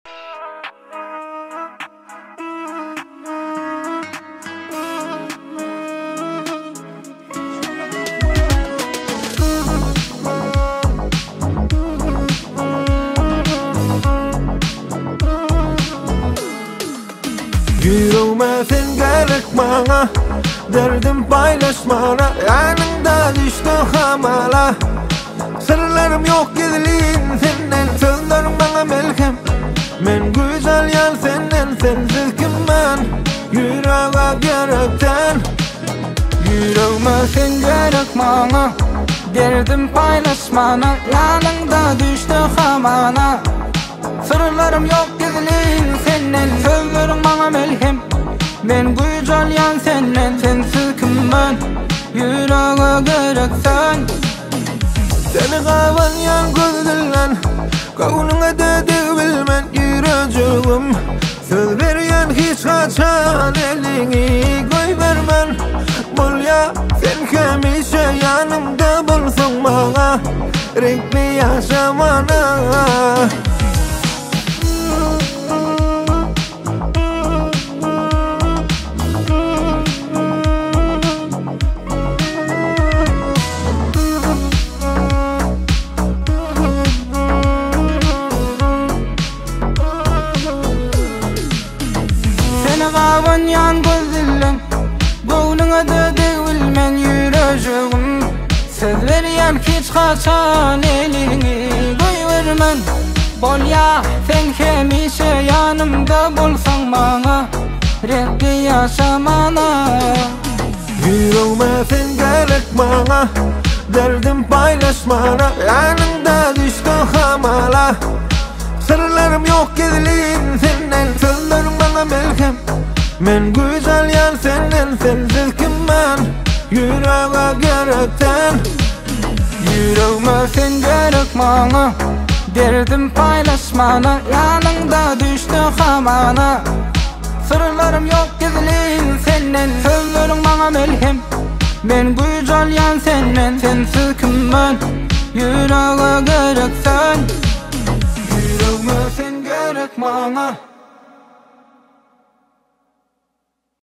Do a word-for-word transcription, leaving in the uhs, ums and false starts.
Yüreğime sen gerek bana, derdim paylaşmana, yanında düştü hamala. Sırlarım yok gizlin senden, sözlerim bana melhem. Men güzel yan senden, sensiz kim ben? Yüreğe gerekten. Yüreğime sen gerek bana, derdim paylaşmana, yanında düştü hamala. Sırlarım yok gizlin senden, sözlerim bana melhem. Men güzel yan senden, sensiz kim ben? Yüreğe gereksen. Seni kavan yan gözdilen, kavununa dedi bilmen yüreğim. Söz veriyen hiç kaçan elini koy vermen. Bul ya sen hemişe yanımda bulsun bana, renkli yaşamana. Kavan yan gözdilen, boynuna dedi bilmen yüreğim. Söz veriyen hiç kaçan elini koy vermen. Bol ya sen hemişe yanımda bulsan bana, renkli yaşamana. Yüreğime sen gerek bana, derdim paylaşmana, yanında düştü hamala. Sırlarım yok gizlin senden, sözlerim bana melhem. Men güzel yan senden, sensiz kim ben? Yüreğe gerekten. Yüreğime sen gerek bana, derdim paylaşmana, yanında düştü hamana. Sırlarım yok gizlin senden, sözlerim bana melhem. Men güzel yan senden, sensiz kim ben? Yüreğe gereksen. Yüreğime sen gerek bana,